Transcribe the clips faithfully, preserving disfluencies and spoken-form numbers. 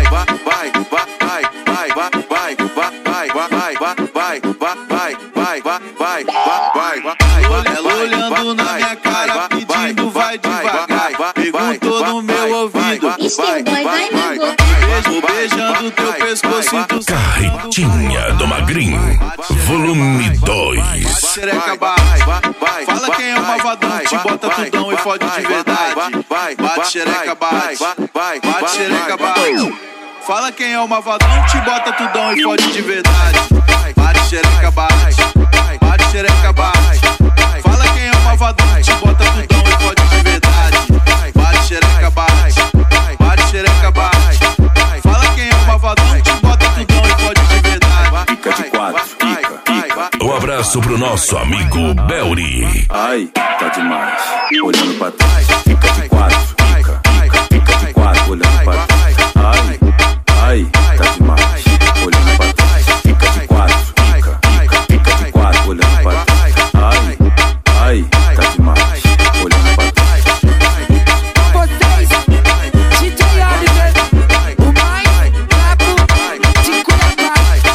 Ela olhando na minha cara, pedindo vai devagar. Perguntou no meu ouvido, beijo, beijando teu pescoço e tu Carretinha do Magrinho, volume dois. Fala quem é o malvadão, te bota tudão e fode de verdade. Bate xereca, bate, bate xereca, bate. Fala quem é o malvadão, te bota tudão e fode de verdade. Bate xereca, bate, bate xereca, bate. Fala quem é o malvadão, te bota tudão e fode de verdade. Bate xereca, bate, bate xereca, bate. Fala quem é o malvadão, te bota tudão e fode de verdade. Fica de quatro, fica, fica. Um abraço pro nosso amigo Belry. Ai, tá demais. Olhando pra trás, fica de quatro, fica, fica, fica de quatro, olhando pra trás. Ai, ai, tá demais. Olhando pra trás, fica de quatro, fica, fica, fica de quatro, olhando pra trás. Ai, ai, tá demais. Olhando pra trás. Vocês, D J Oliver, o mais brabo de Cuiabá.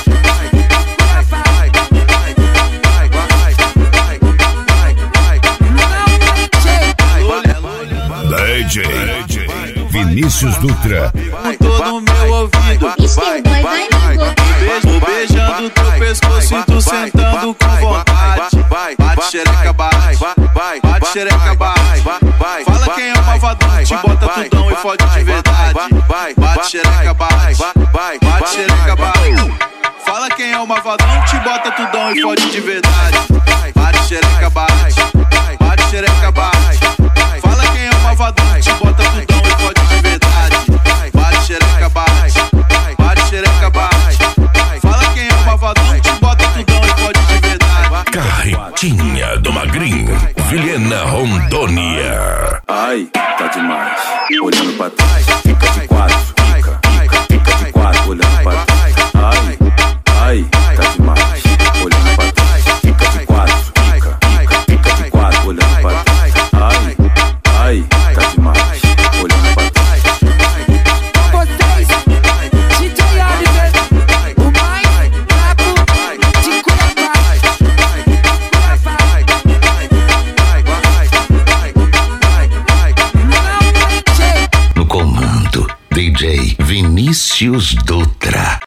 D J Vinícius Dutra. Perguntou no meu ouvido, beijo, beijando teu pescoço e tu sentando com vontade. Bate xereca, bate, bate xereca, bate. Fala quem é o malvadão, te bota tudão e fode de verdade. Bate xereca, bate, bate xereca, bate. Fala quem é o malvadão, te bota tudão e fode de verdade. Bate xereca, bate, bate xereca, bate. Fala quem é o malvadão, te bota tudão e fode de verdade. Bate xereca, bate, bate xereca, bate. Fala quem é o malvadão, te bota tudão e fode de verdade. Carretinha do Magrinho, Vilhena, Rondônia. Ai, tá demais. Olhando pra trás, fica de quatro, fica, fica, fica de quatro, olhando pra trás. Ai, ai, tá demais. Olhando pra trás, fica de quatro, fica, fica, fica de quatro, olhando pra trás. Ai, ai, tá demais. Olhando pra trás. Vocês, D J Oliver, o mais brabo de Cuiabá. No comando, D J Vinícius Dutra.